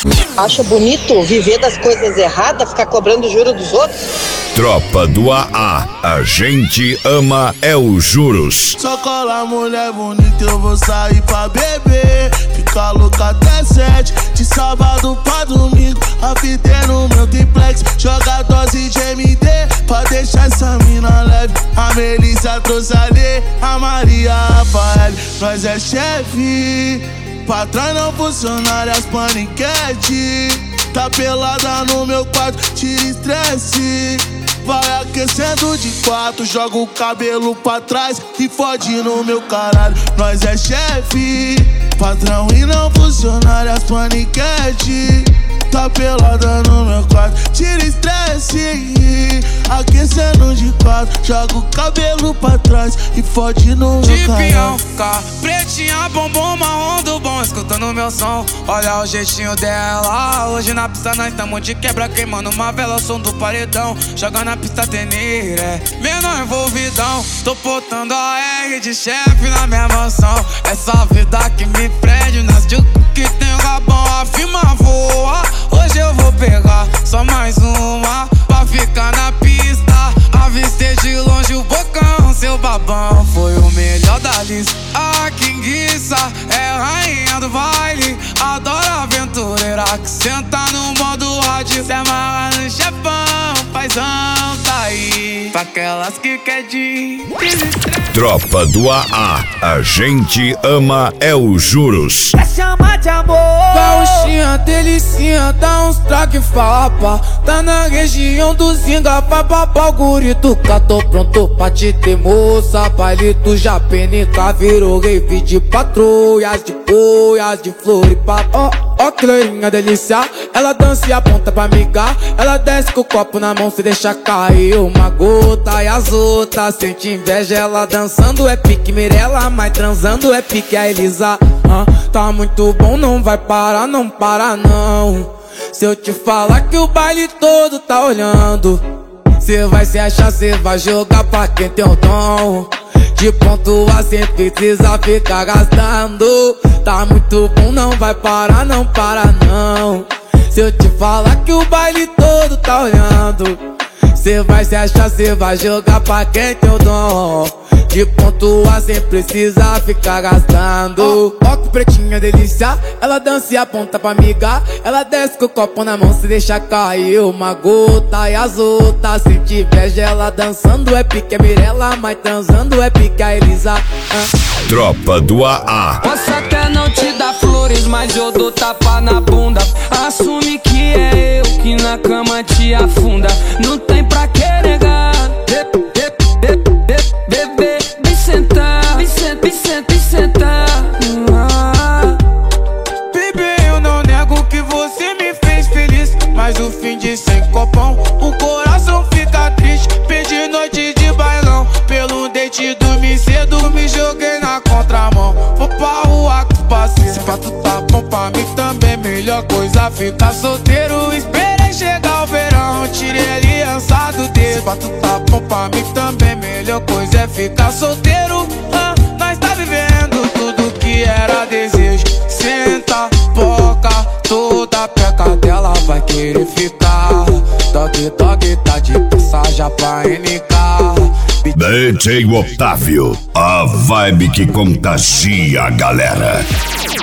Acha bonito viver das coisas erradas, ficar cobrando juro dos outros? Tropa do AA, a gente ama é os juros. Só cola mulher bonita, eu vou sair pra beber. Ficar louca até 7, de sábado pra domingo. A vida é no meu triplex, joga dose de MD pra deixar essa mina leve. A Melissa trouxe ali, a Maria, a Rafael. Nós é chefe, patrão não funcionário, as paniquete. Tá pelada no meu quarto, tira estresse. Vai aquecendo de 4, joga o cabelo pra trás e fode no meu caralho. Nós é chefe, patrão e não funcionário, as paniquete. Tá pelada no meu quarto, tira estresse. Aquecendo de 4, joga o cabelo pra trás e fode no meu caralho. Pretinha, bombom, marrom do bom, escutando meu som. Olha o jeitinho dela. Hoje na pista nós tamo de quebra, queimando uma vela, som do paredão. Joga na pista teneira, é menor envolvidão. Tô botando a R de chefe na minha mansão. Essa vida que me prende, nas de que tem o rabão. A firma voa, hoje eu vou pegar só mais uma pra ficar na pista. Avistei de longe o bocão, seu babão foi o melhor da lista. A Kinguiça é rainha do baile, adora aventureira que senta no modo rádio. Se amarra no chefão, paizão tá aí pra aquelas que quer de Tropa do AA, a gente ama é os juros. Quer chamar de amor? Gauchinha, delicinha, dá uns traque fapa. Tá na região do Zinga, papapá, o gurito cá, tô pronto pra te ter moça. Palito já penica, virou rave de patrulhas, de boias, de flor e papo. Ó que loirinha delícia, ela dança e aponta pra migar. Ela desce com o copo na mão, se deixa cair uma gota. E as outras sente inveja, ela dançando é pique Mirella, mas transando é pique a Elisa. Tá muito bom, não vai parar, não para não. Se eu te falar que o baile todo tá olhando, cê vai se achar, cê vai jogar pra quem tem o dom de pontuar sem precisa ficar gastando. Tá muito bom, não vai parar, não para não. Se eu te falar que o baile todo tá olhando, cê vai se achar, cê vai jogar pra quem tem o dom de pontuar sem precisar ficar gastando. Ó que pretinha delícia, ela dança e aponta pra migar. Ela desce com o copo na mão, se deixa cair uma gota. E as outras sente inveja, ela dançando é pique a Mirella, mas transando é pique a Elisa. Tropa do AA. Posso até não te dar flores, mas eu dou tapa na bunda. Assume que é eu que na cama te afunda. Não tem pra que negar. Bebê, vem sentar, vem sentar. Bebê, eu não nego que você me fez feliz, mas o fim de sem copão, o coração fica triste. Perdi noite de bailão, pelo date dormi cedo, me joguei na contramão. Vou pra rua com parceiro, se pra tu tá bom pra mim também, melhor coisa ficar solteiro. Esperei chegar o verão, tirei a aliança do dedo. Se pra tu tá bom pra mim também, melhor coisa é ficar solteiro. Nós tá vivendo tudo que era desejo. Senta, boca, toda peca dela vai querer ficar. Dog, dog, tá de passagem pra NK. DJ Otávio, a vibe que contagia a galera.